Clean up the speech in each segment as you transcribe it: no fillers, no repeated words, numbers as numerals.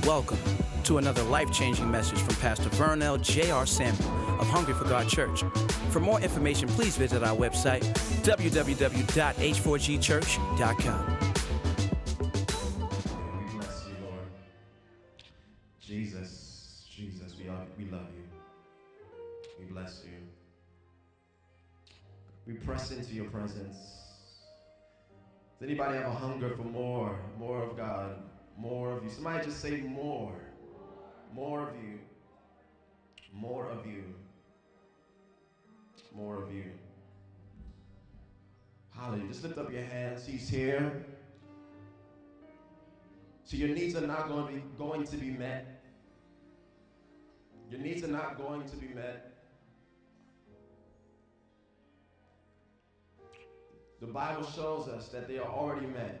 Welcome to another life-changing message from Pastor Vernell J.R. Samuel of Hungry for God Church. For more information, please visit our website, www.h4gchurch.com. We bless you, Lord. Jesus, we love you. We bless you. We press into your presence. Does anybody have a hunger for more of God, more of you? Somebody just say more of you, more of you, more of you. Hallelujah. Just lift up your hands. He's here. So your needs are not going to be met. Your needs are not going to be met. The Bible shows us that they are already met.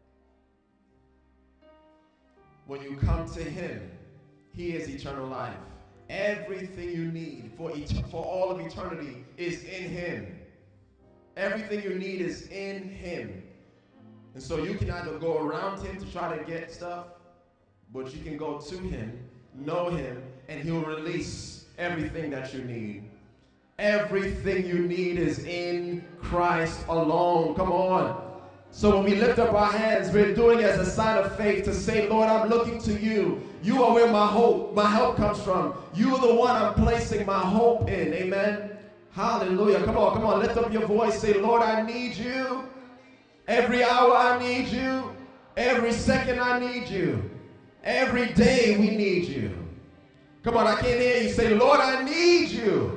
When you come to Him, He is eternal life. Everything you need for all of eternity is in Him. Everything you need is in Him. And so you can either go around Him to try to get stuff, but you can go to Him, know Him, and He'll release everything that you need. Everything you need is in Christ alone. Come on. So when we lift up our hands, we're doing it as a sign of faith to say, Lord, I'm looking to you. You are where my help comes from. You are the one I'm placing my hope in. Amen. Hallelujah. Come on. Lift up your voice. Say, Lord, I need you. Every hour I need you. Every second I need you. Every day we need you. Come on, I can't hear you. Say, Lord, I need you.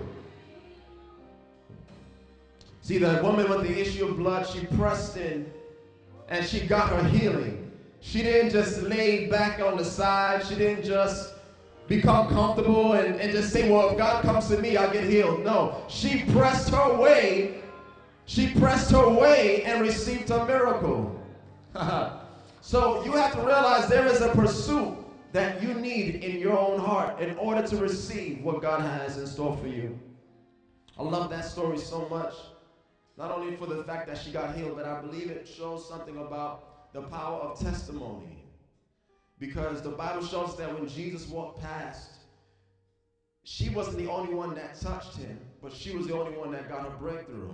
See, the woman with the issue of blood, she pressed in and she got her healing. She didn't just lay back on the side. She didn't just become comfortable and just say, well, if God comes to me, I'll get healed. No, she pressed her way. She pressed her way and received a miracle. So you have to realize there is a pursuit that you need in your own heart in order to receive what God has in store for you. I love that story so much. Not only for the fact that she got healed, but I believe it shows something about the power of testimony. Because the Bible shows that when Jesus walked past, she wasn't the only one that touched him, but she was the only one that got a breakthrough.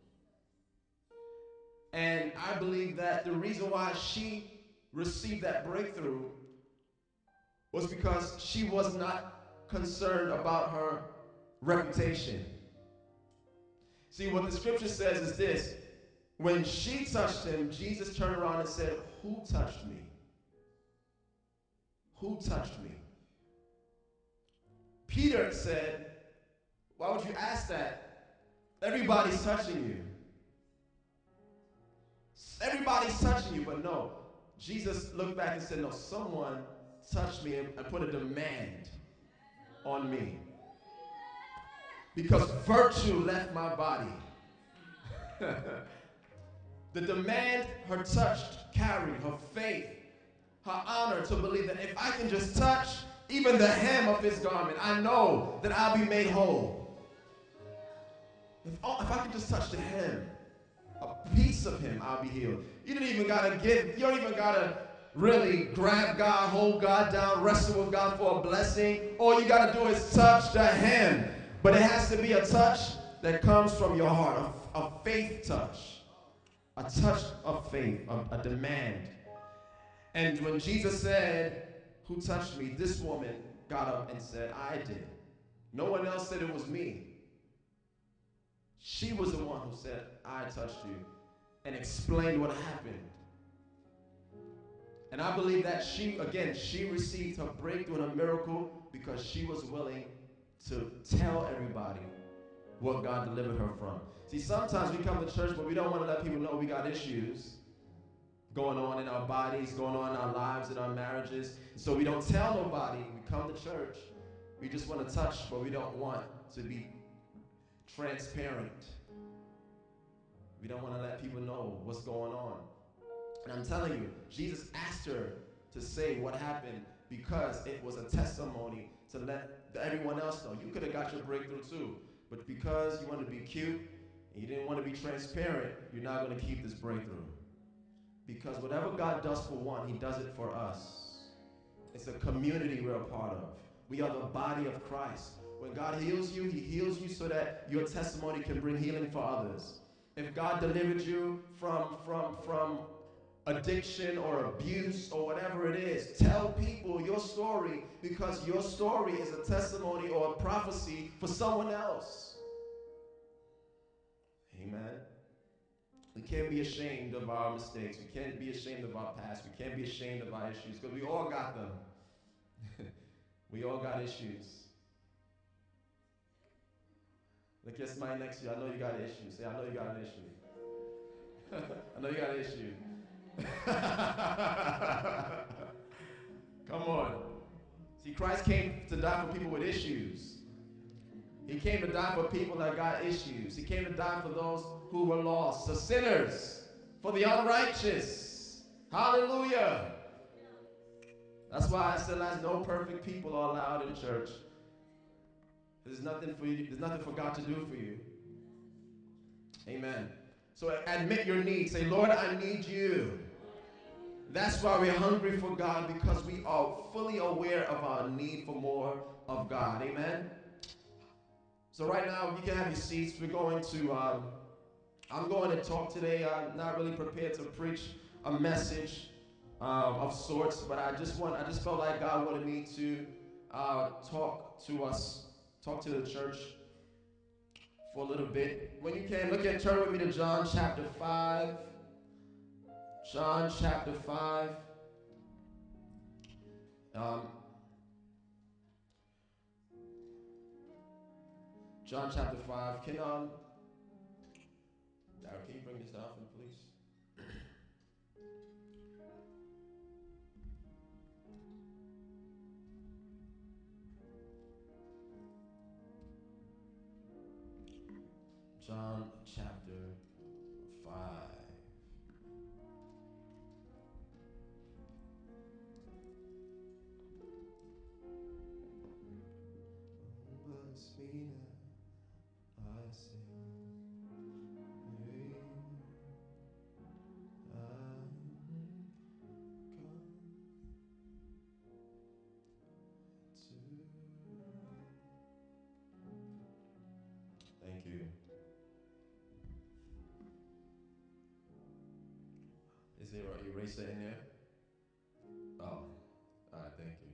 And I believe that the reason why she received that breakthrough was because she was not concerned about her reputation. See, what the scripture says is this. When she touched him, Jesus turned around and said, who touched me? Who touched me? Peter said, why would you ask that? Everybody's touching you. Everybody's touching you, but no. Jesus looked back and said, no, someone touched me and put a demand on me. Because virtue left my body. The demand her touch carried, her faith, her honor to believe that if I can just touch even the hem of his garment, I know that I'll be made whole. If I can just touch the hem, a piece of him, I'll be healed. You don't even gotta really grab God, hold God down, wrestle with God for a blessing. All you gotta do is touch the hem. But it has to be a touch that comes from your heart, a faith touch, a touch of faith, a demand. And when Jesus said, who touched me, this woman got up and said, I did. No one else said it was me. She was the one who said, I touched you, and explained what happened. And I believe that she received her breakthrough and a miracle because she was willing to tell everybody what God delivered her from. See, sometimes we come to church, but we don't want to let people know we got issues going on in our bodies, going on in our lives, in our marriages. So we don't tell nobody. We come to church. We just want to touch, but we don't want to be transparent. We don't want to let people know what's going on. And I'm telling you, Jesus asked her to say what happened because it was a testimony to let everyone else know. You could have got your breakthrough too, but because you wanted to be cute and you didn't want to be transparent, you're not going to keep this breakthrough. Because whatever God does for one, he does it for us. It's a community we're a part of. We are the body of Christ. When God heals you, he heals you so that your testimony can bring healing for others. If God delivered you from addiction or abuse or whatever it is, tell people your story, because your story is a testimony or a prophecy for someone else. Amen. We can't be ashamed of our mistakes. We can't be ashamed of our past. We can't be ashamed of our issues, because we all got them. We all got issues. Look at somebody next to you. I know you got an issue. Say, I know you got an issue. I know you got an issue. Come on. See, Christ came to die for people with issues. He came to die for people that got issues. He came to die for those who were lost, the sinners, for the unrighteous. Hallelujah. That's why I said no perfect people are allowed in church. There's nothing for you. There's nothing for God to do for you. Amen. So admit your need. Say, Lord, I need you. That's why we're hungry for God, because we are fully aware of our need for more of God. Amen. So right now, you can have your seats. We're going to, I'm going to talk today. I'm not really prepared to preach a message of sorts, but I just felt like God wanted me to talk to the church for a little bit. When you can, turn with me to John chapter 5. John chapter 5. John chapter 5. Can you bring this down for me, please? John chapter 5. Thank you. Is there an eraser in there? Oh, all right, thank you.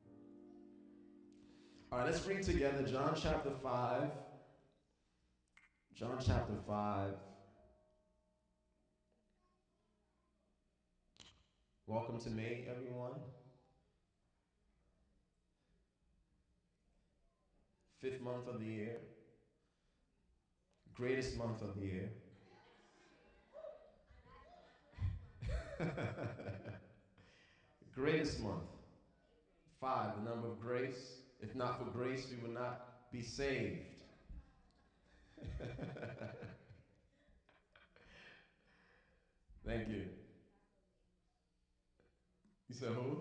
All right, let's read together John chapter 5. John chapter 5. Welcome to May, everyone. 5th month of the year. Greatest month of the year. Greatest month. 5, the number of grace. If not for grace, we would not be saved. Thank you. You said who?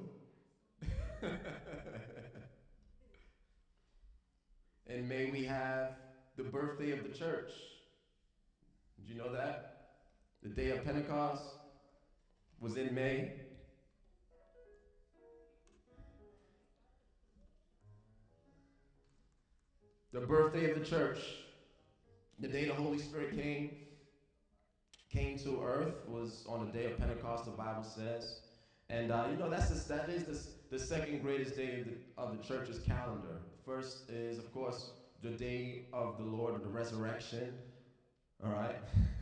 In May we have the birthday of the church. Did you know that? The day of Pentecost was in May. The birthday of the church, the day the Holy Spirit came to earth, was on the day of Pentecost, the Bible says. And that is the second greatest day of the church's calendar. First is, of course, the day of the Lord, the resurrection. All right?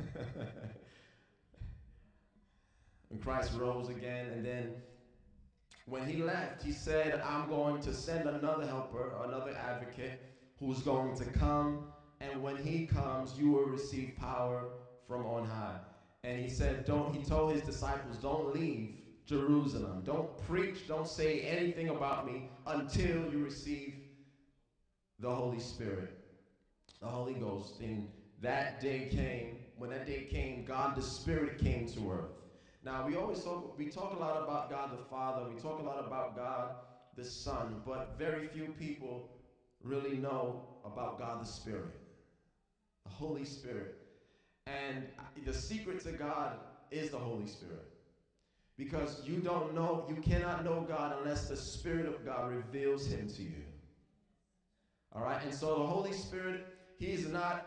When Christ rose again, and then when he left, he said, I'm going to send another helper, another advocate, who's going to come, and when he comes, you will receive power from on high. And he said, he told his disciples, don't leave Jerusalem. Don't preach, don't say anything about me until you receive the Holy Spirit, the Holy Ghost. And that day came. When that day came, God the Spirit came to earth. Now, we talk a lot about God the Father, we talk a lot about God the Son, but very few people really know about God the Spirit, the Holy Spirit. And the secret to God is the Holy Spirit. Because you cannot know God unless the Spirit of God reveals him to you. All right? And so the Holy Spirit, he's not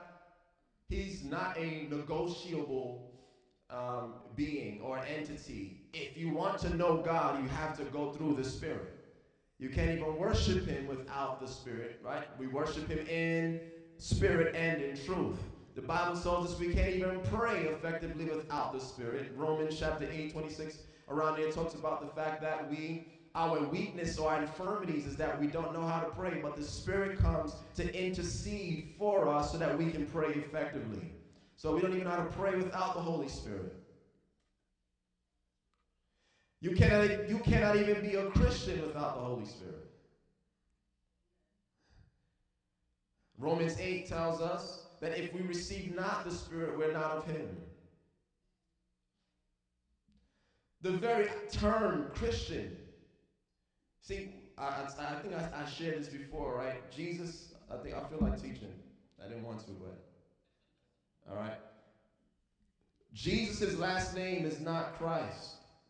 a negotiable being or entity. If you want to know God, you have to go through the Spirit. You can't even worship him without the Spirit, right? We worship him in spirit and in truth. The Bible tells us we can't even pray effectively without the Spirit. Romans chapter 8:26, around there talks about the fact that our weakness or our infirmities is that we don't know how to pray, but the Spirit comes to intercede for us so that we can pray effectively. So we don't even know how to pray without the Holy Spirit. You cannot even be a Christian without the Holy Spirit. Romans 8 tells us that if we receive not the Spirit, we're not of him. The very term Christian, see, I think I shared this before, right? Jesus, I feel like teaching. I didn't want to, but all right. Jesus' last name is not Christ.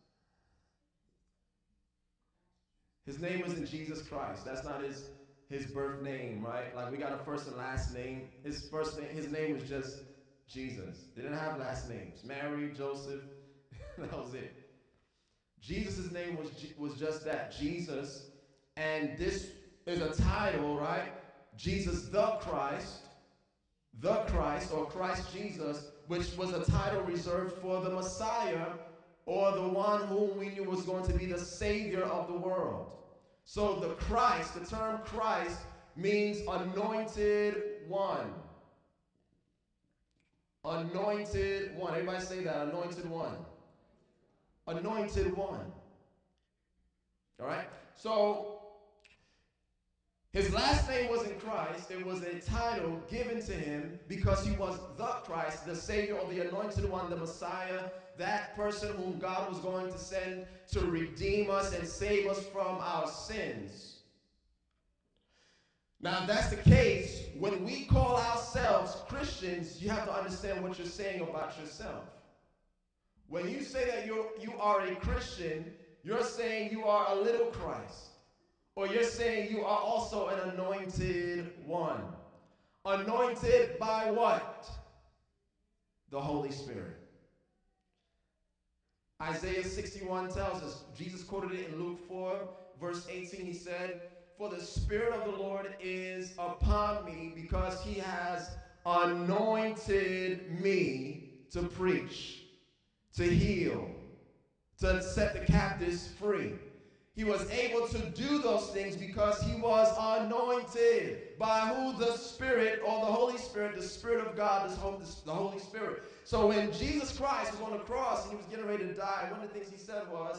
His name wasn't Jesus Christ. That's not his birth name, right? Like we got a first and last name. His name was just Jesus. They didn't have last names. Mary, Joseph, that was it. Jesus' name was just that, Jesus. And this is a title, right? Jesus the Christ, or Christ Jesus, which was a title reserved for the Messiah, or the one whom we knew was going to be the Savior of the world. So the Christ, the term Christ, means anointed one. Anointed one. Everybody say that, anointed one. Anointed one. All right? So his last name wasn't Christ. It was a title given to him because he was the Christ, the Savior, or the anointed one, the Messiah, that person whom God was going to send to redeem us and save us from our sins. Now, if that's the case, when we call ourselves Christians, you have to understand what you're saying about yourself. When you say that you are a Christian, you're saying you are a little Christ. Or you're saying you are also an anointed one. Anointed by what? The Holy Spirit. Isaiah 61 tells us, Jesus quoted it in Luke 4, verse 18. He said, "For the Spirit of the Lord is upon me, because he has anointed me to preach, to heal, to set the captives free." He was able to do those things because he was anointed by who? The Spirit, or the Holy Spirit, the Spirit of God, the Holy Spirit. So when Jesus Christ was on the cross and he was getting ready to die, one of the things he said was,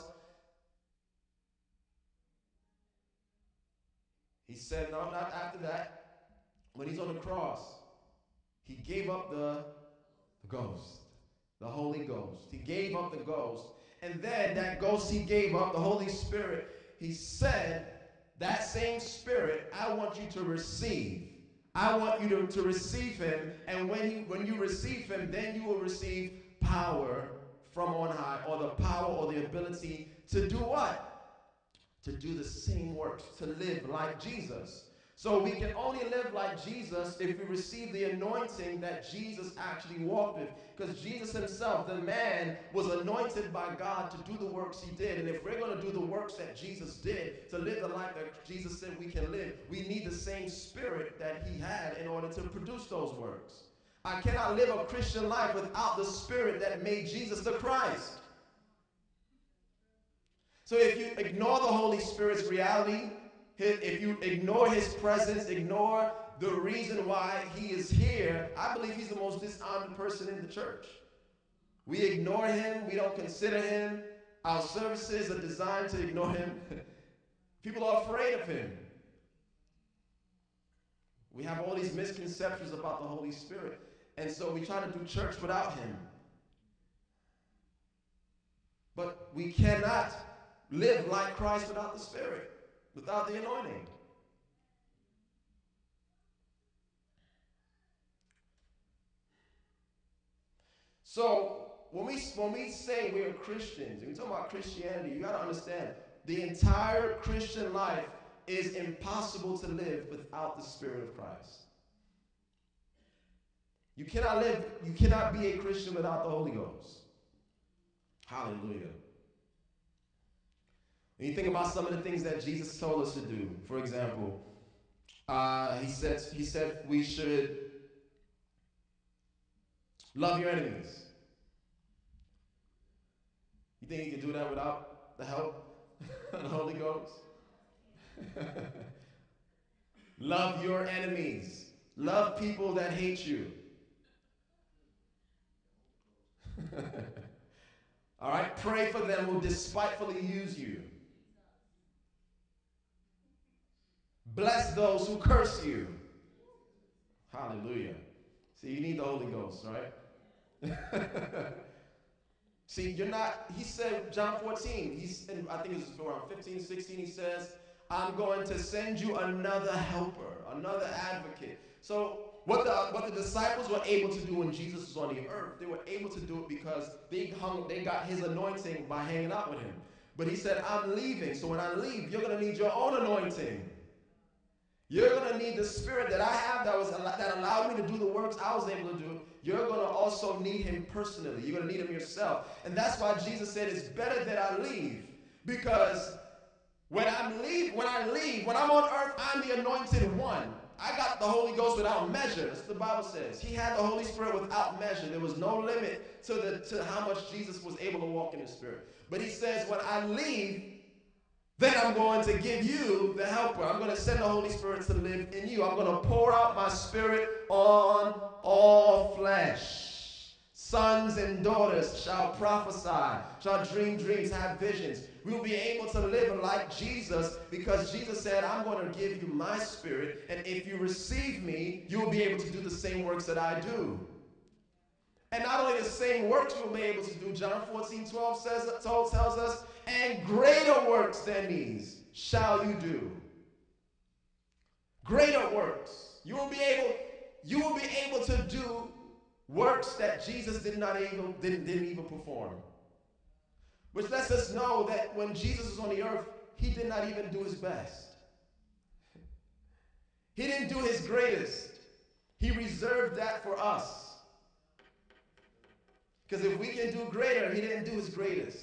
no, not after that. When he's on the cross, he gave up the ghost, the Holy Ghost. He gave up the ghost. And then that ghost he gave up, the Holy Spirit, he said, that same Spirit, I want you to receive. I want you to receive him. And when you receive him, then you will receive power from on high, or the power or the ability to do what? To do the same works, to live like Jesus. So we can only live like Jesus if we receive the anointing that Jesus actually walked with. Because Jesus himself, the man, was anointed by God to do the works he did. And if we're going to do the works that Jesus did, to live the life that Jesus said we can live, we need the same Spirit that he had in order to produce those works. I cannot live a Christian life without the Spirit that made Jesus the Christ. So if you ignore the Holy Spirit's reality, if you ignore his presence, ignore the reason why he is here, I believe he's the most dishonored person in the church. We ignore him. We don't consider him. Our services are designed to ignore him. People are afraid of him. We have all these misconceptions about the Holy Spirit. And so we try to do church without him. But we cannot live like Christ without the Spirit, without the anointing. So when we say we're Christians, when we talk about Christianity, you got to understand the entire Christian life is impossible to live without the Spirit of Christ. You cannot be a Christian without the Holy Ghost. Hallelujah. When you think about some of the things that Jesus told us to do, for example, he said we should love your enemies. You think you can do that without the help of the Holy Ghost? Love your enemies. Love people that hate you. All right? Pray for them who despitefully use you. Bless those who curse you. Hallelujah. See, you need the Holy Ghost, right? See, he said, John 14, I think it's around 15, 16, he says, I'm going to send you another helper, another advocate. So what the disciples were able to do when Jesus was on the earth, they were able to do it because they got his anointing by hanging out with him. But he said, I'm leaving, so when I leave, you're going to need your own anointing. You're going to need the Spirit that I have that allowed me to do the works I was able to do. You're going to also need him personally. You're going to need him yourself. And that's why Jesus said it's better that I leave. Because when I'm on earth, I'm the anointed one. I got the Holy Ghost without measure. That's what the Bible says. He had the Holy Spirit without measure. There was no limit to how much Jesus was able to walk in the Spirit. But he says, when I leave, then I'm going to give you the helper. I'm going to send the Holy Spirit to live in you. I'm going to pour out my Spirit on all flesh. Sons and daughters shall prophesy, shall dream dreams, have visions. We'll be able to live like Jesus because Jesus said, I'm going to give you my Spirit, and if you receive me, you'll be able to do the same works that I do. And not only the same works you'll be able to do, John 14:12 tells us, and greater works than these shall you do. Greater works. You will be able to do works that Jesus didn't even perform. Which lets us know that when Jesus was on the earth, he did not even do his best. He didn't do his greatest. He reserved that for us. Because if we can do greater, he didn't do his greatest.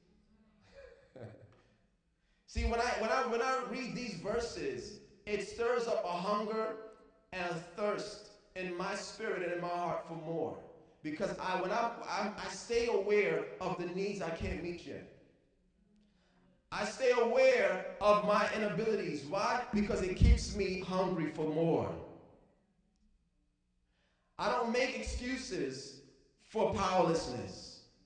See, when I read these verses, it stirs up a hunger and a thirst in my spirit and in my heart for more. Because I stay aware of the needs I can't meet yet. I stay aware of my inabilities. Why? Because it keeps me hungry for more. I don't make excuses for powerlessness.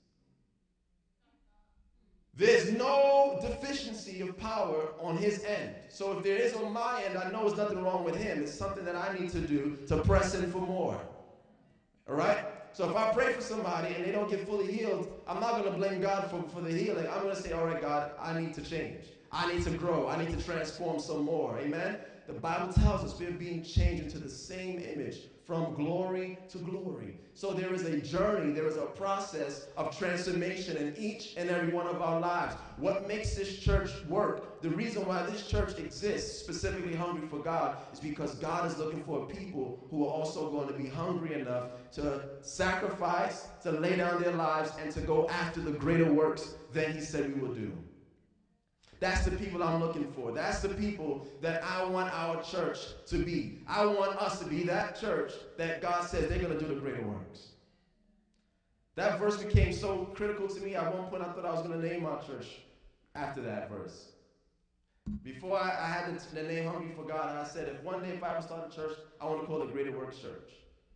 There's no deficiency of power on his end. So if there is on my end, I know there's nothing wrong with him. It's something that I need to do to press in for more. All right? So if I pray for somebody and they don't get fully healed, I'm not going to blame God for the healing. I'm going to say, all right, God, I need to change. I need to grow. I need to transform some more. Amen? The Bible tells us we're being changed into the same image from glory to glory. So there is a journey, there is a process of transformation in each and every one of our lives. What makes this church work, the reason why this church exists, specifically Hungry for God, is because God is looking for people who are also going to be hungry enough to sacrifice, to lay down their lives, and to go after the greater works than he said we would do. That's the people I'm looking for. That's the people that I want our church to be. I want us to be that church that God says they're going to do the greater works. That verse became so critical to me. At one point, I thought I was going to name our church after that verse. Before I had the name Hungry for God, I said, if one day if I ever start a church, I want to call it Greater Works Church.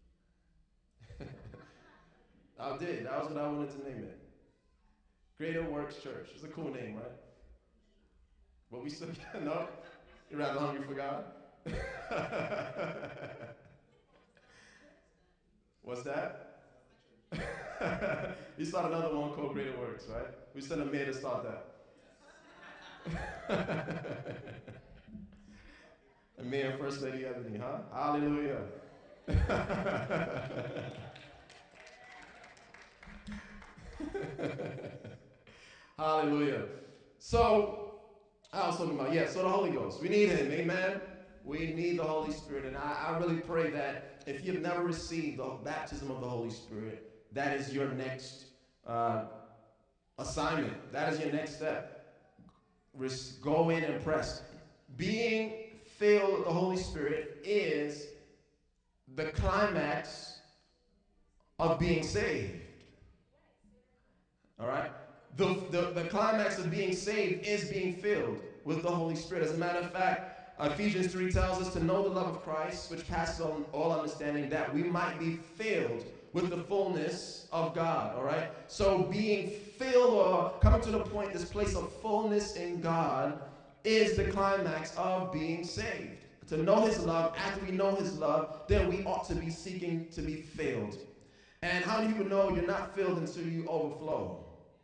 I did. That was what I wanted to name it. Greater Works Church. It's a cool name, right? But we still can't know. You're rather hungry for God? What's that? We start another one called Greater Works, right? We sent a mayor to start that. A mayor and First Lady Ebony, huh? Hallelujah. Hallelujah. So, I was talking about, so the Holy Ghost. We need him, amen? We need the Holy Spirit. And I really pray that if you've never received the baptism of the Holy Spirit, that is your next assignment. That is your next step. Go in and press. Being filled with the Holy Spirit is the climax of being saved. All right? The climax of being saved is being filled with the Holy Spirit. As a matter of fact, Ephesians 3 tells us to know the love of Christ, which passes on all understanding, that we might be filled with the fullness of God. All right? So being filled, or coming to the point, this place of fullness in God, is the climax of being saved. To know his love, after we know his love, then we ought to be seeking to be filled. And how do you know you're not filled until you overflow?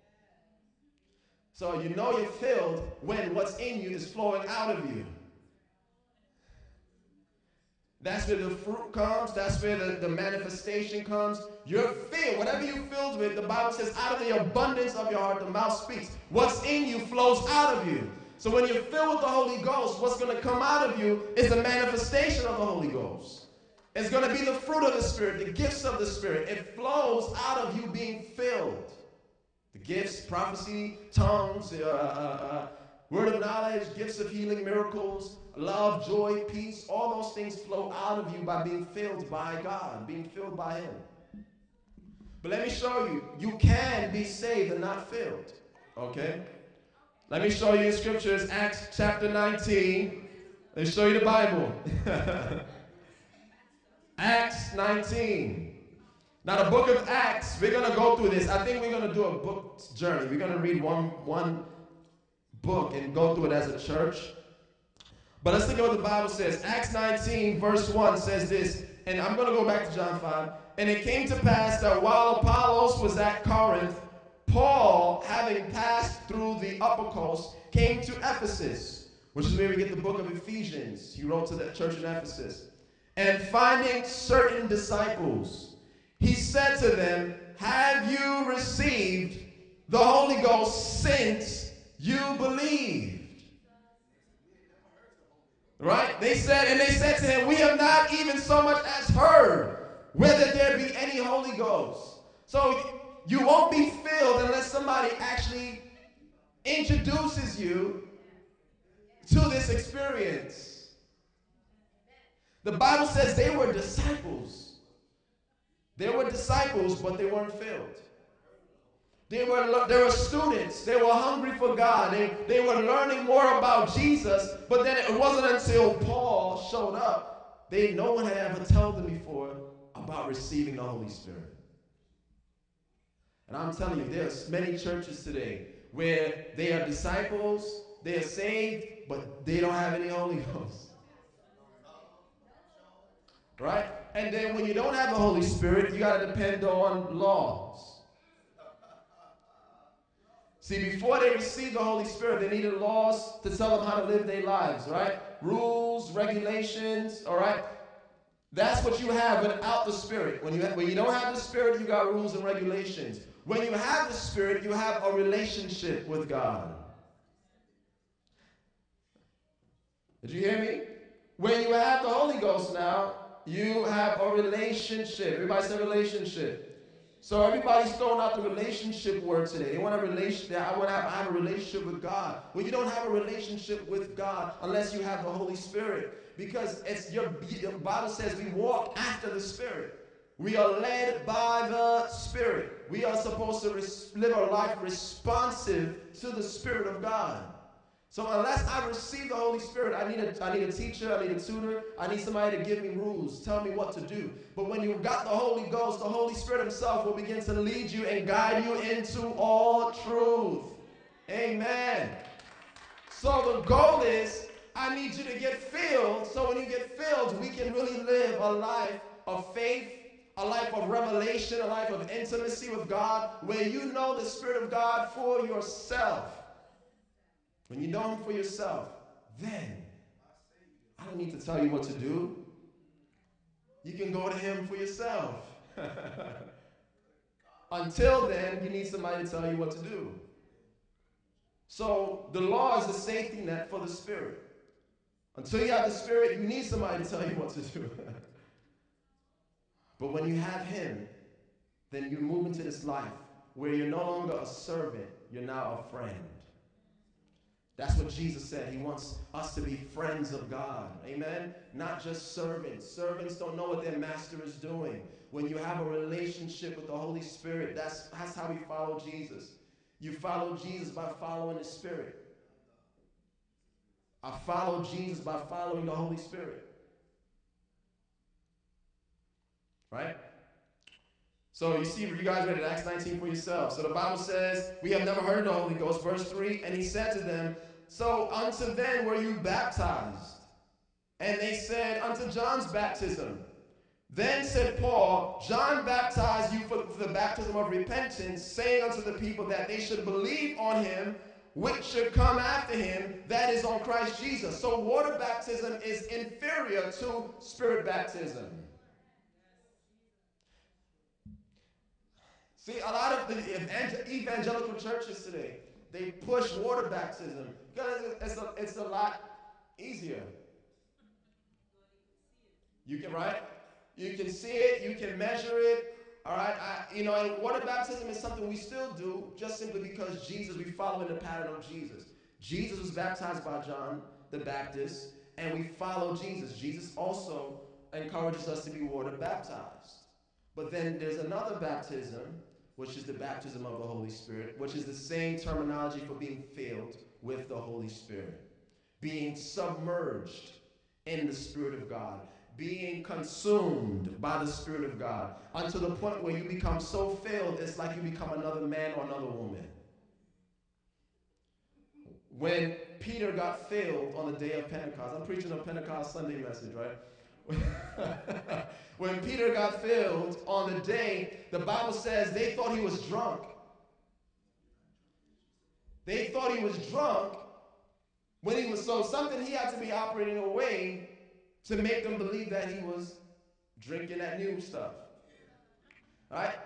So you know you're filled when what's in you is flowing out of you. That's where the fruit comes. That's where the manifestation comes. You're filled. Whatever you're filled with, the Bible says, out of the abundance of your heart, the mouth speaks. What's in you flows out of you. So when you're filled with the Holy Ghost, what's going to come out of you is the manifestation of the Holy Ghost. It's going to be the fruit of the Spirit, the gifts of the Spirit. It flows out of you being filled. The gifts, prophecy, tongues, word of knowledge, gifts of healing, miracles, love, joy, peace, all those things flow out of you by being filled by God, being filled by him. But let me show you, you can be saved and not filled. Okay? Let me show you in scriptures, Acts chapter 19. Let me show you the Bible. Acts 19. Now the book of Acts, we're going to go through this. I think we're going to do a book journey. We're going to read one book and go through it as a church. But let's look at what the Bible says. Acts 19 verse 1 says this, and I'm going to go back to John 5. And it came to pass that while Apollos was at Corinth, Paul, having passed through the upper coast, came to Ephesus, which is where we get the book of Ephesians. He wrote to the church in Ephesus. And finding certain disciples, he said to them, have you received the Holy Ghost since you believed? Right? They said to him, we have not even so much as heard whether there be any Holy Ghost. So you won't be filled unless somebody actually introduces you to this experience. The Bible says they were disciples. They were disciples, but they weren't filled. They were students. They were hungry for God. They were learning more about Jesus, but then it wasn't until Paul showed up. No one had ever told them before about receiving the Holy Spirit. And I'm telling you, there's many churches today where they are disciples, they are saved, but they don't have any Holy Ghost. Right? And then when you don't have the Holy Spirit, you got to depend on laws. See, before they received the Holy Spirit, they needed laws to tell them how to live their lives, right? Rules, regulations, all right? That's what you have without the Spirit. When you don't have the Spirit, you got rules and regulations. When you have the Spirit, you have a relationship with God. Did you hear me? When you have the Holy Ghost now, you have a relationship. Everybody say relationship. So everybody's throwing out the relationship word today. They want a relationship. I have a relationship with God. Well, you don't have a relationship with God unless you have the Holy Spirit. Because your Bible says we walk after the Spirit. We are led by the Spirit. We are supposed to live a life responsive to the Spirit of God. So unless I receive the Holy Spirit, I need a teacher, I need a tutor, I need somebody to give me rules, tell me what to do. But when you've got the Holy Ghost, the Holy Spirit himself will begin to lead you and guide you into all truth. Amen. So the goal is, I need you to get filled, so when you get filled, we can really live a life of faith, a life of revelation, a life of intimacy with God, where you know the Spirit of God for yourself. When you know him for yourself, then I don't need to tell you what to do. You can go to him for yourself. Until then, you need somebody to tell you what to do. So the law is the safety net for the Spirit. Until you have the Spirit, you need somebody to tell you what to do. But when you have him, then you move into this life where you're no longer a servant, you're now a friend. That's what Jesus said. He wants us to be friends of God. Amen? Not just servants. Servants don't know what their master is doing. When you have a relationship with the Holy Spirit, that's how we follow Jesus. You follow Jesus by following the Spirit. I follow Jesus by following the Holy Spirit. Right? So you see, you guys read Acts 19 for yourself. So the Bible says, we have never heard of the Holy Ghost. Verse 3, and he said to them, so unto then were you baptized? And they said, unto John's baptism. Then said Paul, John baptized you for the baptism of repentance, saying unto the people that they should believe on him, which should come after him, that is on Christ Jesus. So water baptism is inferior to spirit baptism. See, a lot of the evangelical churches today, they push water baptism because it's a lot easier. You can, right? You can see it, you can measure it. All right, and water baptism is something we still do just simply because we follow in the pattern of Jesus. Jesus was baptized by John the Baptist, and we follow Jesus. Jesus also encourages us to be water baptized. But then there's another baptism, which is the baptism of the Holy Spirit, which is the same terminology for being filled with the Holy Spirit. Being submerged in the Spirit of God. Being consumed by the Spirit of God unto the point where you become so filled, it's like you become another man or another woman. When Peter got filled on the day of Pentecost, I'm preaching a Pentecost Sunday message, right? When Peter got filled on the day, the Bible says they thought he was drunk. They thought he was drunk when he was, so something he had to be operating away to make them believe that he was drinking that new stuff. All right?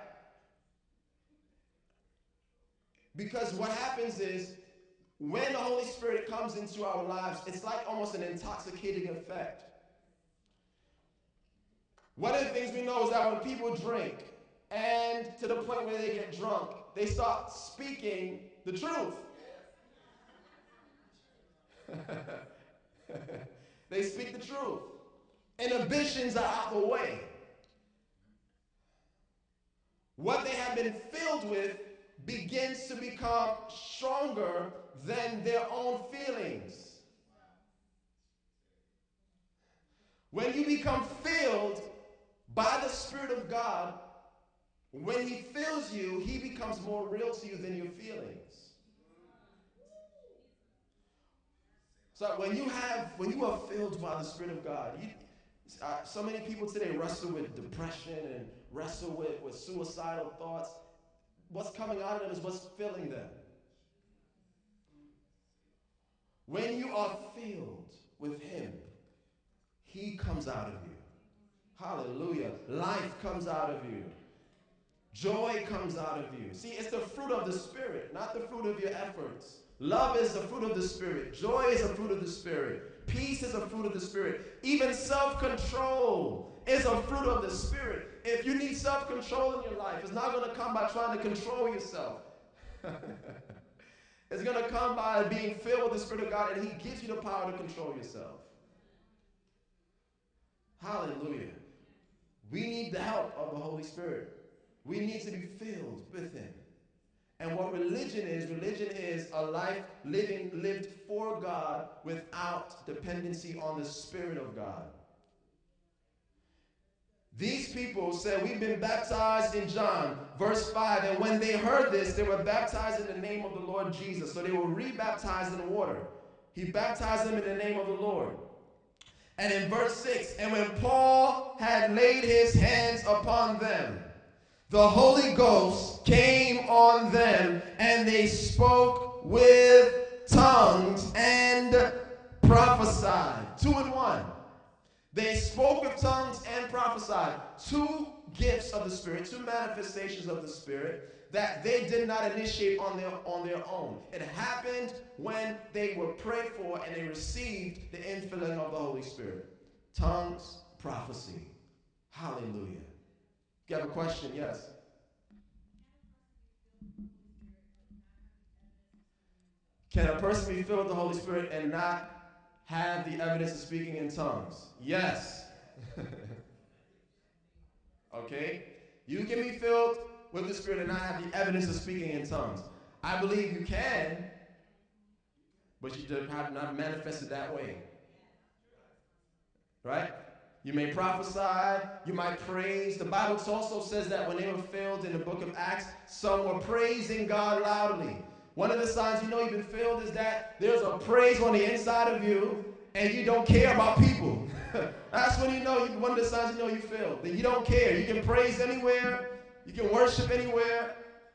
Because what happens is, when the Holy Spirit comes into our lives, it's like almost an intoxicating effect. One of the things we know is that when people drink, and to the point where they get drunk, they start speaking the truth. They speak the truth. Inhibitions are out the way. What they have been filled with begins to become stronger than their own feelings. When you become filled by the Spirit of God, when he fills you, he becomes more real to you than your feelings. So when you are filled by the Spirit of God, so many people today wrestle with depression and wrestle with suicidal thoughts. What's coming out of them is what's filling them. When you are filled with him, he comes out of you. Hallelujah. Life comes out of you. Joy comes out of you. See, it's the fruit of the Spirit, not the fruit of your efforts. Love is the fruit of the Spirit. Joy is a fruit of the Spirit. Peace is a fruit of the Spirit. Even self-control is a fruit of the Spirit. If you need self-control in your life, it's not going to come by trying to control yourself. It's going to come by being filled with the Spirit of God, and he gives you the power to control yourself. Hallelujah. We need the help of the Holy Spirit. We need to be filled with him. And what religion is a life lived for God without dependency on the Spirit of God. These people said, we've been baptized in John, verse 5, and when they heard this, they were baptized in the name of the Lord Jesus. So they were re-baptized in water. He baptized them in the name of the Lord. And in verse 6, and when Paul had laid his hands upon them, the Holy Ghost came on them, and they spoke with tongues and prophesied. 2 in 1. They spoke with tongues and prophesied. 2 gifts of the Spirit, two manifestations of the Spirit that they did not initiate on their own. It happened when they were prayed for and they received the infilling of the Holy Spirit. Tongues, prophecy. Hallelujah. If you have a question, yes. Can a person be filled with the Holy Spirit and not have the evidence of speaking in tongues? Yes. Okay? You can be filled with the Spirit and not have the evidence of speaking in tongues. I believe you can, but you have not manifested that way. Right? You may prophesy, you might praise. The Bible also says that when they were filled in the book of Acts, some were praising God loudly. One of the signs you know you've been filled is that there's a praise on the inside of you and you don't care about people. That's when you know, one of the signs you know you're filled. That you don't care. You can praise anywhere. You can worship anywhere.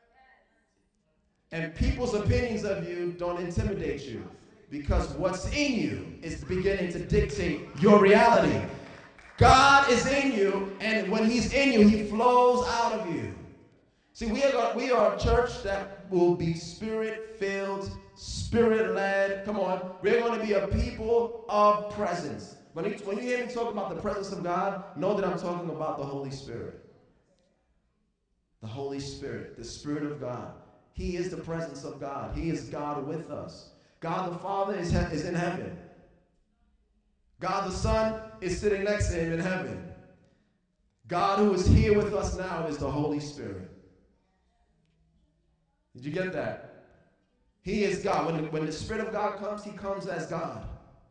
And people's opinions of you don't intimidate you because what's in you is beginning to dictate your reality. God is in you, and when he's in you, he flows out of you. See, we are a church that will be Spirit-filled, Spirit-led. Come on. We're going to be a people of presence. When you hear me talk about the presence of God, know that I'm talking about the Holy Spirit. The Holy Spirit, the Spirit of God. He is the presence of God. He is God with us. God the Father is in heaven. God the Son is sitting next to him in heaven. God who is here with us now is the Holy Spirit. Did you get that? He is God. When the Spirit of God comes, he comes as God.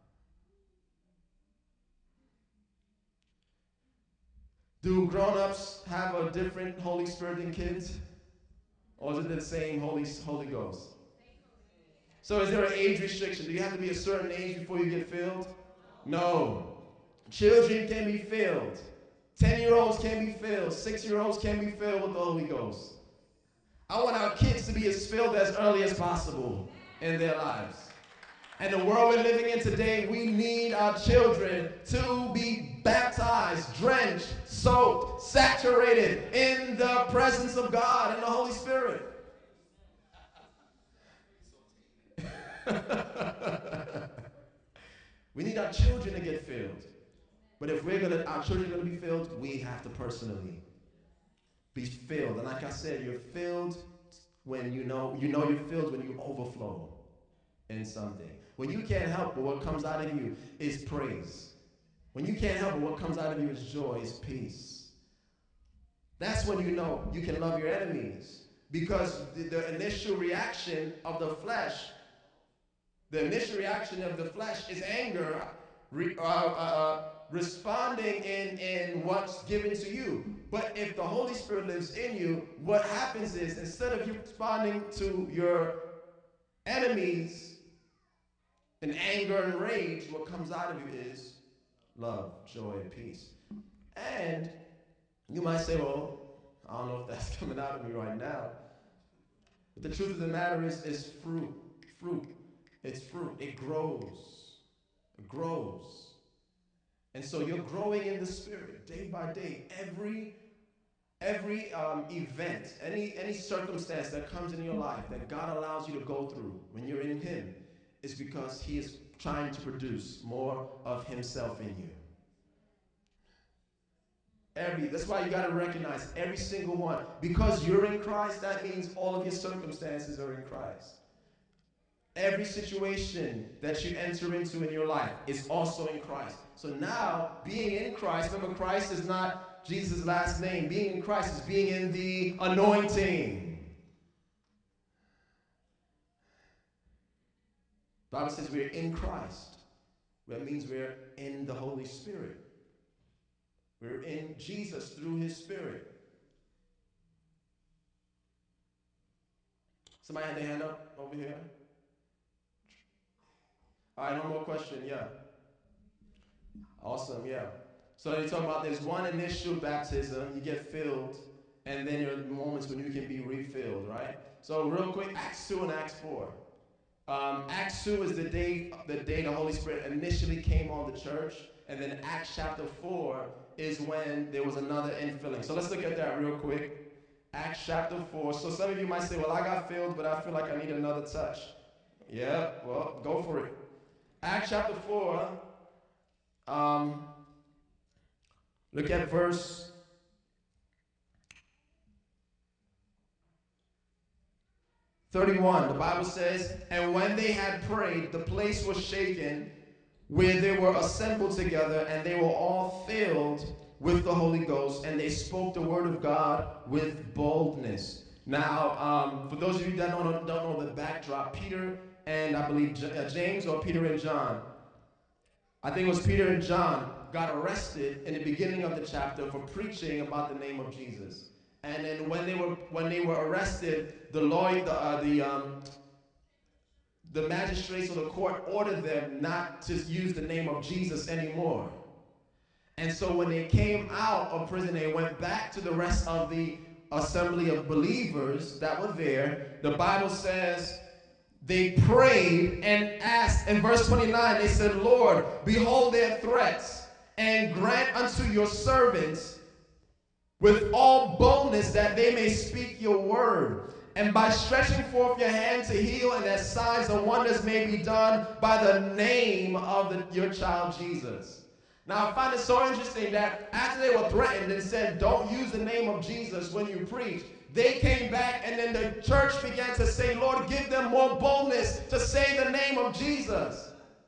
Do grown-ups have a different Holy Spirit than kids? Or is it the same Holy Ghost? So is there an age restriction? Do you have to be a certain age before you get filled? No. Children can be filled. 10-year-olds can be filled. 6-year-olds can be filled with the Holy Ghost. I want our kids to be as filled as early as possible in their lives. And the world we're living in today, we need our children to be baptized, drenched, soaked, saturated in the presence of God and the Holy Spirit. We need our children to get filled. But if our children are going to be filled, we have to personally be filled. And like I said, you're filled when you know you're filled when you overflow in something. When you can't help but what comes out of you is praise. When you can't help but what comes out of you is joy, is peace. That's when you know you can love your enemies. Because the initial reaction of the flesh is anger, responding in what's given to you. But if the Holy Spirit lives in you, what happens is instead of you responding to your enemies in anger and rage, what comes out of you is love, joy, and peace. And you might say, well, I don't know if that's coming out of me right now. But the truth of the matter is fruit. It's fruit. It grows. It grows. And so you're growing in the Spirit day by day. Every event, any circumstance that comes in your life that God allows you to go through when you're in him is because he is trying to produce more of himself in you. That's why you got to recognize every single one. Because you're in Christ, that means all of your circumstances are in Christ. Every situation that you enter into in your life is also in Christ. So now, being in Christ, remember, Christ is not Jesus' last name. Being in Christ is being in the anointing. The Bible says we're in Christ. That means we're in the Holy Spirit. We're in Jesus through his Spirit. Somebody had their hand up over here? All right, one more question, yeah. Awesome, yeah. So you're talking about there's one initial baptism, you get filled, and then there are moments when you can be refilled, right? So real quick, Acts 2 and Acts 4. Acts 2 is the day the Holy Spirit initially came on the church, and then Acts chapter 4 is when there was another infilling. So let's look at that real quick. Acts chapter 4. So some of you might say, well, I got filled, but I feel like I need another touch. Yeah, well, go for it. Acts chapter 4. Look at verse 31. The Bible says, and when they had prayed, the place was shaken where they were assembled together, and they were all filled with the Holy Ghost, and they spoke the word of God with boldness. Now, for those of you that don't know the backdrop, Peter and I believe James, or Peter and John, I think it was Peter and John, got arrested in the beginning of the chapter for preaching about the name of Jesus. And then when they were arrested, the magistrates of the court ordered them not to use the name of Jesus anymore. And so when they came out of prison, they went back to the rest of the assembly of believers that were there. The Bible says they prayed and asked. In verse 29, they said, Lord, behold their threats, and grant unto your servants with all boldness that they may speak your word. And by stretching forth your hand to heal, and that signs and wonders may be done by the name of your child Jesus. Now I find it so interesting that after they were threatened and said, don't use the name of Jesus when you preach, they came back, and then the church began to say, Lord, give them more boldness to say the name of Jesus.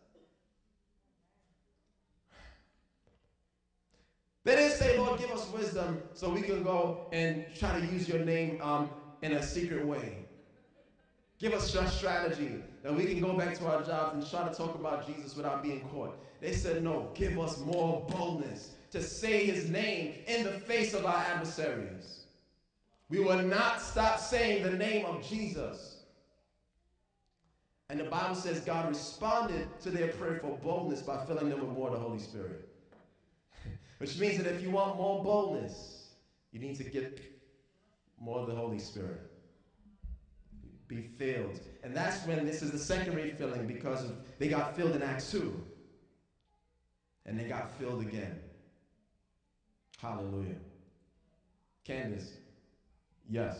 They didn't say, Lord, give us wisdom so we can go and try to use your name in a secret way. Give us your strategy that we can go back to our jobs and try to talk about Jesus without being caught. They said, no, give us more boldness to say his name in the face of our adversaries. We will not stop saying the name of Jesus. And the Bible says God responded to their prayer for boldness by filling them with more of the Holy Spirit. Which means that if you want more boldness, you need to get more of the Holy Spirit. Be filled. And that's when this is the secondary filling, because they got filled in Acts 2. And they got filled again. Hallelujah. Candace. Yes.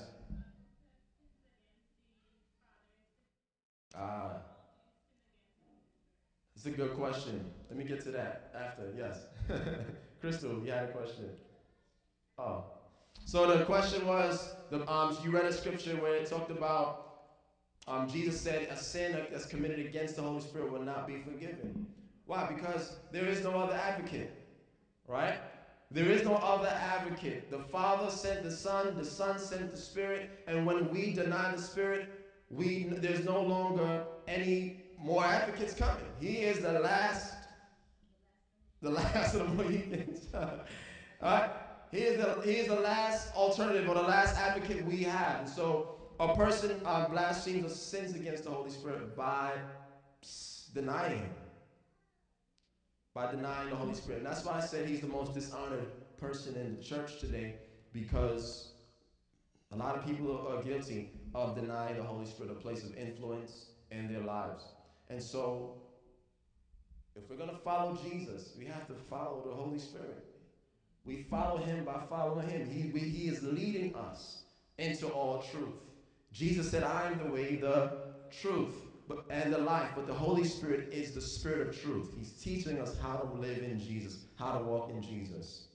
It's a good question. Let me get to that after. Yes. Crystal, you had a question. Oh. So the question was, you read a scripture where it talked about Jesus said a sin that's committed against the Holy Spirit will not be forgiven. Why? Because there is no other advocate, right? There is no other advocate. The Father sent the Son sent the Spirit, and when we deny the Spirit, there's no longer any more advocates coming. He is the last of the Mohicans. All right? He is the last alternative, or the last advocate we have. And so a person blasphemes or sins against the Holy Spirit by denying him. By denying the Holy Spirit. And that's why I said he's the most dishonored person in the church today, because a lot of people are guilty of denying the Holy Spirit a place of influence in their lives. And so, if we're going to follow Jesus, we have to follow the Holy Spirit. We follow him by following him. He is leading us into all truth. Jesus said, I am the way, the truth, and the life. But the Holy Spirit is the Spirit of truth. He's teaching us how to live in Jesus, how to walk in Jesus.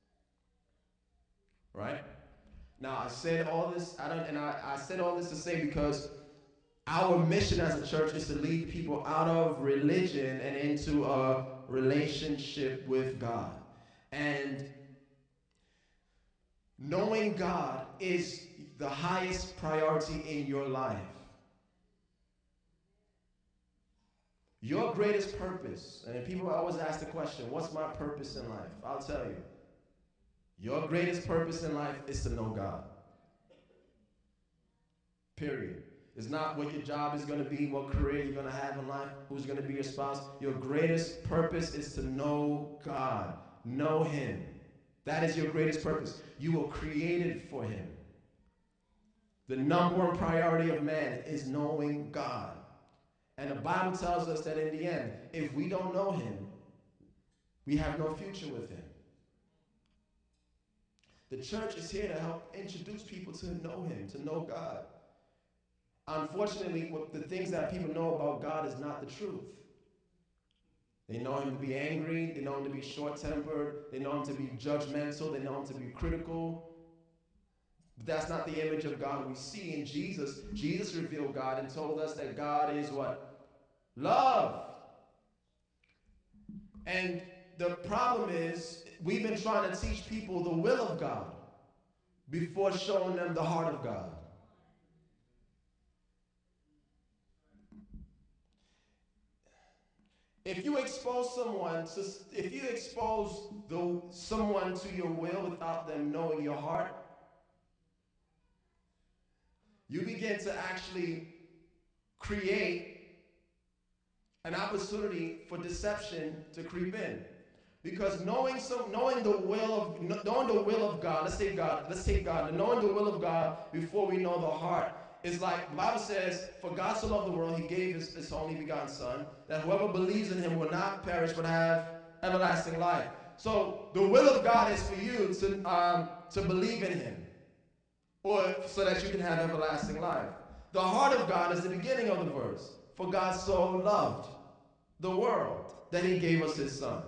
Right? Now, I said all this, I said all this to say because our mission as a church is to lead people out of religion and into a relationship with God. And knowing God is the highest priority in your life. Your greatest purpose, and people always ask the question, what's my purpose in life? I'll tell you. Your greatest purpose in life is to know God. Period. It's not what your job is going to be, what career you're going to have in life, who's going to be your spouse. Your greatest purpose is to know God. Know him. That is your greatest purpose. You were created for him. The number one priority of man is knowing God. And the Bible tells us that in the end, if we don't know him, we have no future with him. The church is here to help introduce people to know him, to know God. Unfortunately, the things that people know about God is not the truth. They know him to be angry, they know him to be short-tempered, they know him to be judgmental, they know him to be critical. But that's not the image of God we see in Jesus. Jesus revealed God and told us that God is what? Love. And the problem is, we've been trying to teach people the will of God before showing them the heart of God. If you expose someone to your will without them knowing your heart, you begin to actually create an opportunity for deception to creep in. Because knowing the will of God, let's take God, knowing the will of God before we know the heart is like, the Bible says, for God so loved the world, he gave his only begotten Son, that whoever believes in him will not perish but have everlasting life. So the will of God is for you to believe in him, or so that you can have everlasting life. The heart of God is the beginning of the verse. For God so loved the world that he gave us his Son.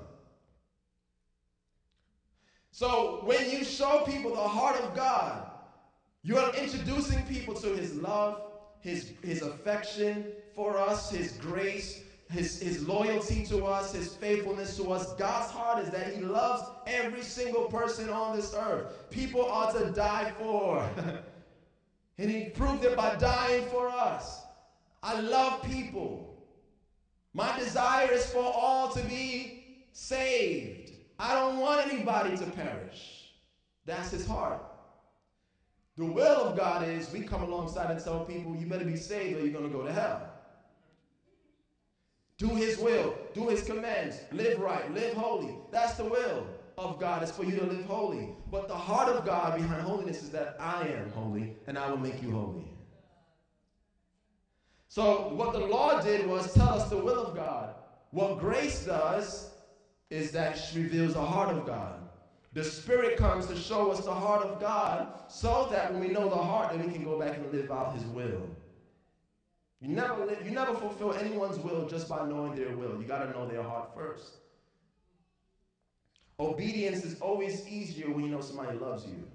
So when you show people the heart of God, you are introducing people to his love, his affection for us, his grace, his loyalty to us, his faithfulness to us. God's heart is that he loves every single person on this earth. People are to die for. And he proved it by dying for us. I love people. My desire is for all to be saved. I don't want anybody to perish. That's his heart. The will of God is we come alongside and tell people, you better be saved or you're going to go to hell. Do his will. Do his commands. Live right. Live holy. That's the will of God, is for you to live holy. But the heart of God behind holiness is that I am holy and I will make you holy. So what the law did was tell us the will of God. What grace does is that she reveals the heart of God. The Spirit comes to show us the heart of God so that when we know the heart, then we can go back and live out his will. You never fulfill anyone's will just by knowing their will. You got to know their heart first. Obedience is always easier when you know somebody loves you.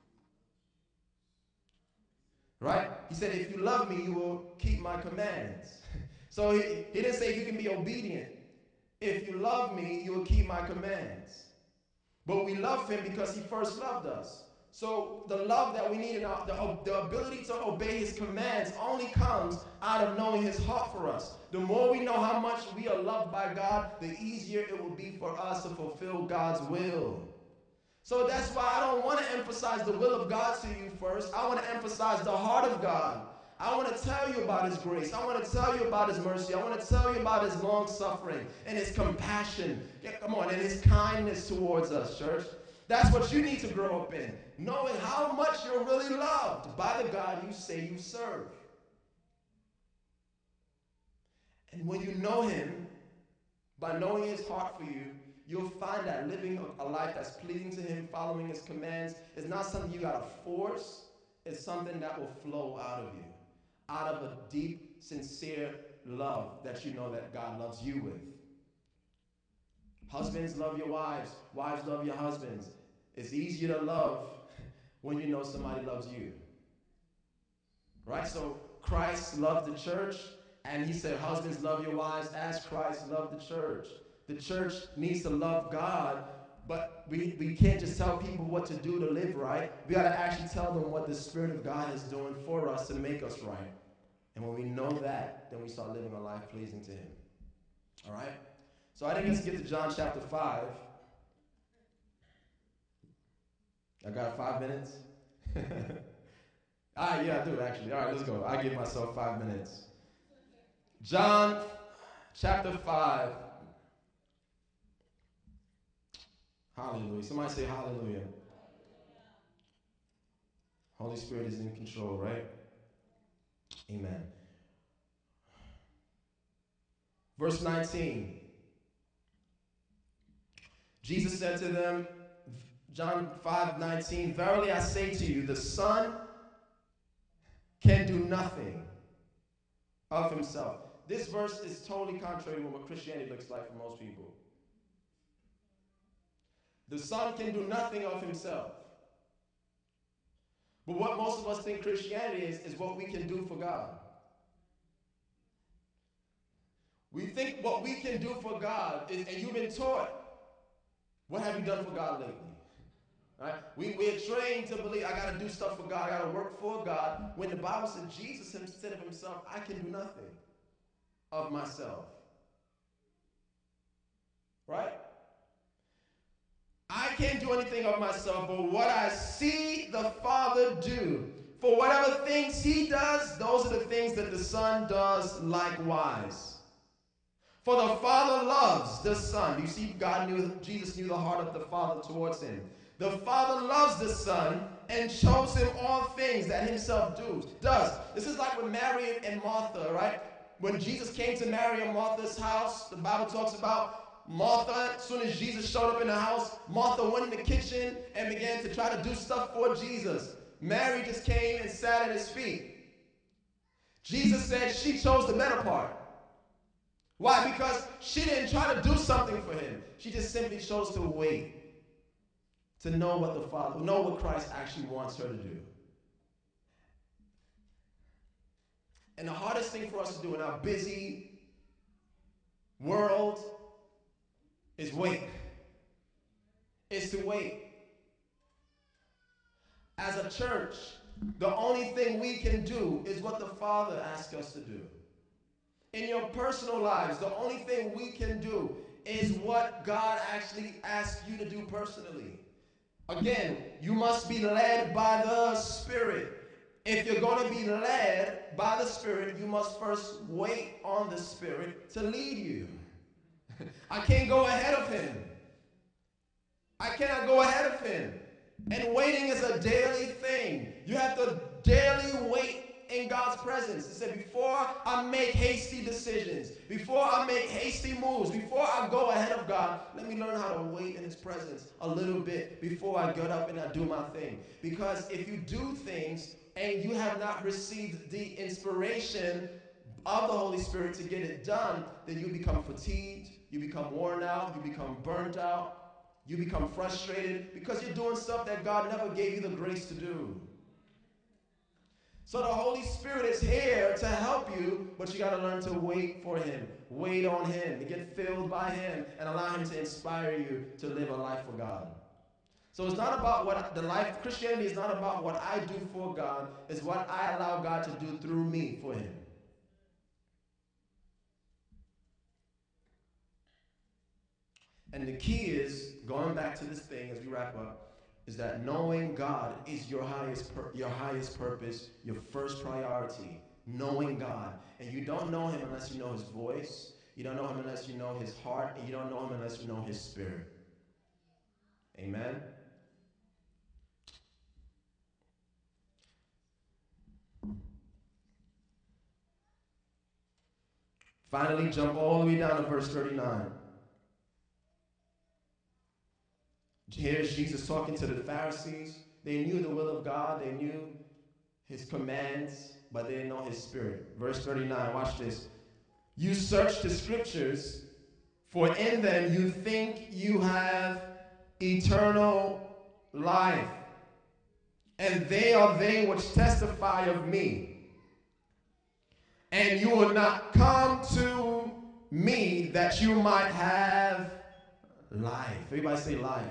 Right? He said, if you love me, you will keep my commands. So he didn't say you can be obedient. If you love me, you will keep my commands. But we love him because he first loved us. So the love that we need, the ability to obey his commands only comes out of knowing his heart for us. The more we know how much we are loved by God, the easier it will be for us to fulfill God's will. So that's why I don't want to emphasize the will of God to you first. I want to emphasize the heart of God. I want to tell you about his grace. I want to tell you about his mercy. I want to tell you about his long suffering and his compassion. Yeah, come on, and his kindness towards us, church. That's what you need to grow up in, knowing how much you're really loved by the God you say you serve. And when you know him, by knowing his heart for you, you'll find that living a life that's pleasing to him, following his commands, is not something you got to force. It's something that will flow out of you, out of a deep, sincere love that you know that God loves you with. Husbands, love your wives. Wives, love your husbands. It's easier to love when you know somebody loves you. Right? So Christ loved the church, and he said, husbands, love your wives as Christ loved the church. The church needs to love God, but we can't just tell people what to do to live right. We got to actually tell them what the Spirit of God is doing for us to make us right. And when we know that, then we start living a life pleasing to him. All right? So I didn't get to get to John chapter 5. I got 5 minutes? All right, yeah, I do actually. All right, let's go. I give myself 5 minutes. John chapter 5. Hallelujah. Somebody say hallelujah. Holy Spirit is in control, right? Amen. Verse 19. Jesus said to them, John 5:19, verily I say to you, the Son can do nothing of himself. This verse is totally contrary to what Christianity looks like for most people. The Son can do nothing of himself. But what most of us think Christianity is what we can do for God. We think what we can do for God is, and you've been taught, what have you done for God lately? Right? We're trained to believe, I got to do stuff for God, I got to work for God. When the Bible said Jesus said of himself, I can do nothing of myself. Right? I can't do anything of myself, but what I see the Father do, for whatever things he does, those are the things that the Son does likewise. For the Father loves the Son. You see, Jesus knew the heart of the Father towards him. The Father loves the Son and shows him all things that himself does. This is like with Mary and Martha, right? When Jesus came to Mary and Martha's house, the Bible talks about Martha, as soon as Jesus showed up in the house, Martha went in the kitchen and began to try to do stuff for Jesus. Mary just came and sat at his feet. Jesus said she chose the better part. Why? Because she didn't try to do something for him. She just simply chose to wait, to know what Christ actually wants her to do. And the hardest thing for us to do in our busy world is wait. Is to wait. As a church, the only thing we can do is what the Father asks us to do. In your personal lives, the only thing we can do is what God actually asks you to do personally. Again, you must be led by the Spirit. If you're going to be led by the Spirit, you must first wait on the Spirit to lead you. I can't go ahead of him. I cannot go ahead of him. And waiting is a daily thing. You have to daily wait in God's presence. It said, before I make hasty decisions, before I make hasty moves, before I go ahead of God, let me learn how to wait in his presence a little bit before I get up and I do my thing. Because if you do things and you have not received the inspiration of the Holy Spirit to get it done, then you become fatigued, you become worn out, you become burnt out, you become frustrated because you're doing stuff that God never gave you the grace to do. So the Holy Spirit is here to help you, but you got to learn to wait for him. Wait on him, to get filled by him, and allow him to inspire you to live a life for God. So it's not about Christianity is not about what I do for God, it's what I allow God to do through me for him. And the key is, going back to this thing as we wrap up, is that knowing God is your highest purpose, your first priority. Knowing God. And you don't know him unless you know his voice. You don't know him unless you know his heart. And you don't know him unless you know his spirit. Amen? Finally, jump all the way down to verse 39. Here's Jesus talking to the Pharisees. They knew the will of God. They knew his commands, but they didn't know his spirit. Verse 39, watch this. You search the scriptures, for in them you think you have eternal life. And they are they which testify of me. And you will not come to me that you might have life. Everybody say life.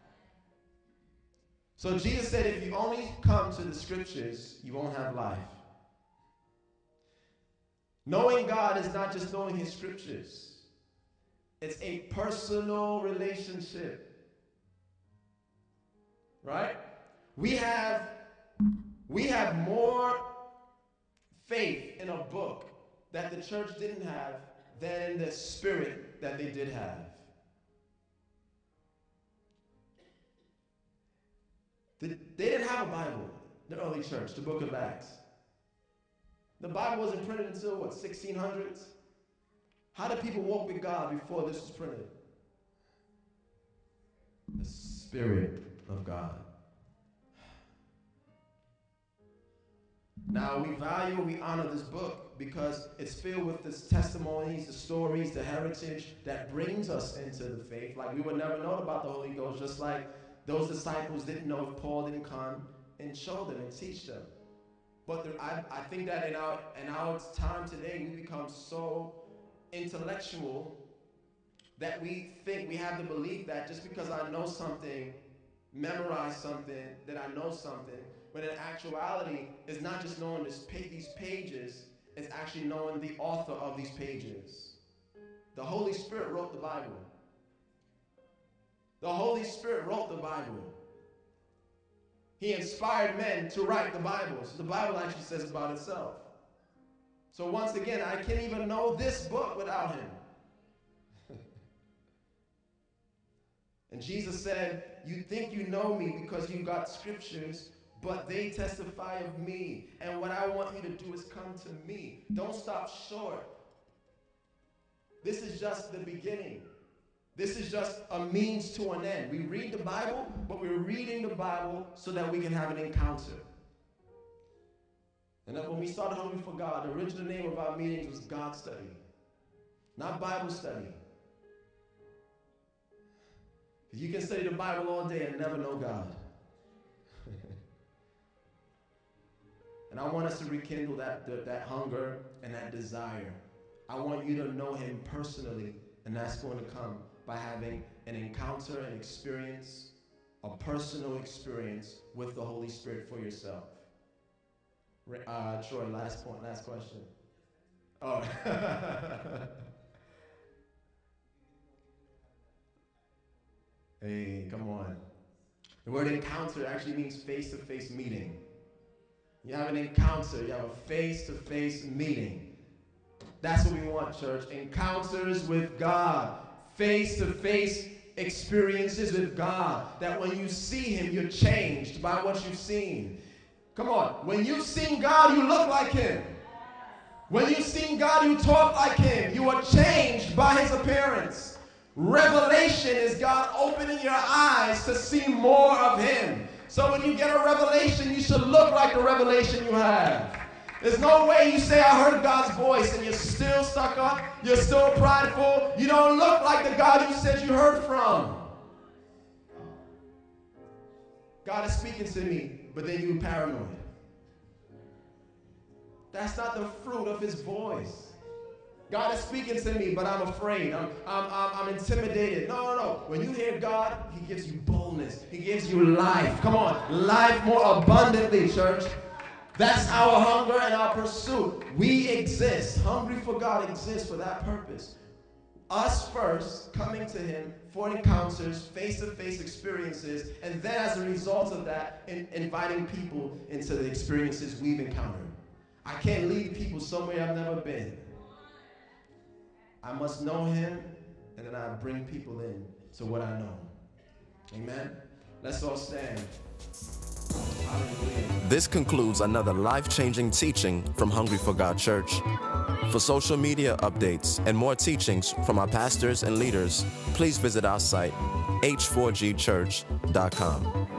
So Jesus said, if you only come to the scriptures, you won't have life. Knowing God is not just knowing his scriptures. It's a personal relationship. Right? We have more faith in a book that the church didn't have than in the spirit that they did have. They didn't have a Bible, the early church, the book of Acts. The Bible wasn't printed until, 1600s? How did people walk with God before this was printed? The Spirit. of God. Now, we value, we honor this book because it's filled with the testimonies, the stories, the heritage that brings us into the faith. Like, we would never know about the Holy Ghost, just like those disciples didn't know if Paul didn't come and show them and teach them. But I think that in our time today, we become so intellectual that we think we have the belief that just because I know something, memorize something, that I know something. But in actuality, it's not just knowing these pages, it's actually knowing the author of these pages. The Holy Spirit wrote the Bible. The Holy Spirit wrote the Bible. He inspired men to write the Bible. So the Bible actually says about itself. So once again, I can't even know this book without him. And Jesus said, you think you know me because you got scriptures, but they testify of me. And what I want you to do is come to me. Don't stop short. This is just the beginning. This is just a means to an end. We read the Bible, but we're reading the Bible so that we can have an encounter. And then when we started Hungry for God, the original name of our meetings was God Study, not Bible Study. Because you can study the Bible all day and never know God. And I want us to rekindle that hunger and that desire. I want you to know him personally, and that's going to come by having an encounter, an experience, a personal experience with the Holy Spirit for yourself. Troy, last question. Oh. Hey, come on. The word encounter actually means face-to-face meeting. You have an encounter, you have a face-to-face meeting. That's what we want, church. Encounters with God. Face-to-face experiences with God. That when you see him, you're changed by what you've seen. Come on. When you've seen God, you look like him. When you've seen God, you talk like him. You are changed by his appearance. Revelation is God opening your eyes to see more of him. So when you get a revelation, you should look like the revelation you have. There's no way you say, I heard God's voice, and you're still stuck up, you're still prideful, you don't look like the God you said you heard from. God is speaking to me, but then you're paranoid. That's not the fruit of his voice. God is speaking to me, but I'm afraid. I'm intimidated. No. When you hear God, he gives you boldness. He gives you life. Come on, life more abundantly, church. That's our hunger and our pursuit. We exist. Hungry for God exists for that purpose. Us first, coming to him for encounters, face-to-face experiences, and then as a result of that, inviting people into the experiences we've encountered. I can't lead people somewhere I've never been. I must know him, and then I bring people in to what I know. Amen? Let's all stand. Hallelujah. This concludes another life-changing teaching from Hungry for God Church. For social media updates and more teachings from our pastors and leaders, please visit our site, h4gchurch.com.